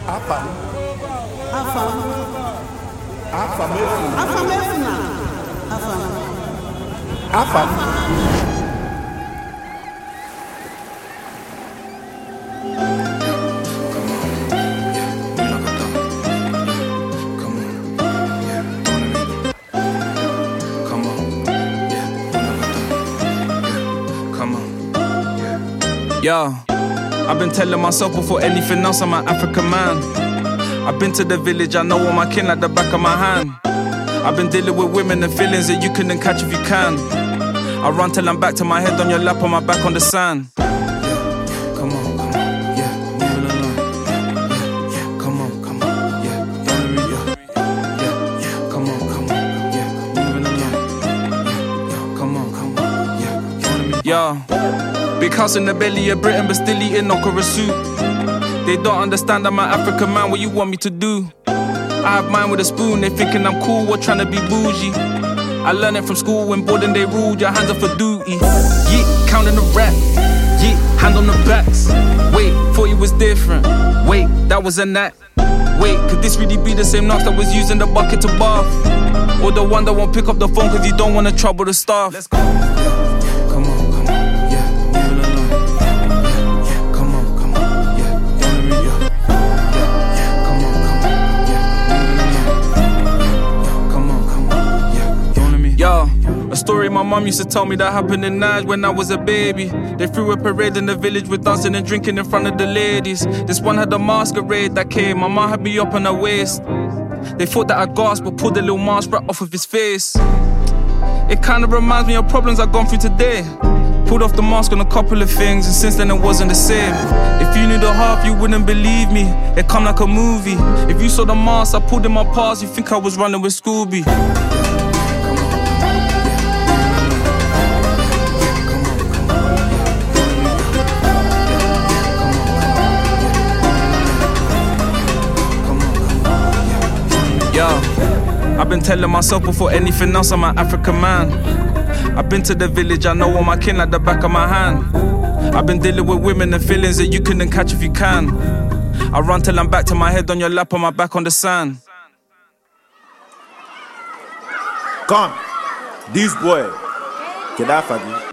Afam. Afam. Afam. Afam efuna. Afam. Afam. Yo, I've been telling myself before anything else I'm an African man. I've been to the village, I know all my kin like the back of my hand. I've been dealing with women and feelings that you couldn't catch if you can. I run till I'm back to my head on your lap, on my back on the sand. Come on, yeah, moving along. Yeah, come on, yeah, yeah, come on, yeah, moving along. Yeah, come on, yeah, yo. Big house in the belly of Britain, but still eating okra soup. They don't understand I'm an African man, what you want me to do? I have mine with a spoon, they thinking I'm cool or trying to be bougie. I learned it from school when boarding they ruled, your hands are for duty. Yeah, counting the rap, yeah, hand on the backs. Wait, thought it was different, wait, that was a knack. Wait, could this really be the same knocks that was using the bucket to bath? Or the one that won't pick up the phone cause he don't want to trouble the staff? Let's go. Come on. A story my mum used to tell me that happened in Niger when I was a baby. They threw a parade in the village with dancing and drinking in front of the ladies. This one had a masquerade that came, my mum had me up on her waist. They thought that I gasped but pulled a little mask right off of his face. It kinda reminds me of problems I've gone through today. Pulled off the mask on a couple of things and since then it wasn't the same. If you knew the half you wouldn't believe me, it come like a movie. If you saw the mask I pulled in my past, you think I was running with Scooby. Yo, I've been telling myself before anything else I'm an African man. I've been to the village, I know all my kin like the back of my hand. I've been dealing with women and feelings that you couldn't catch if you can. I run till I'm back to my head on your lap, on my back on the sand. Come, this boy, Kedafagi.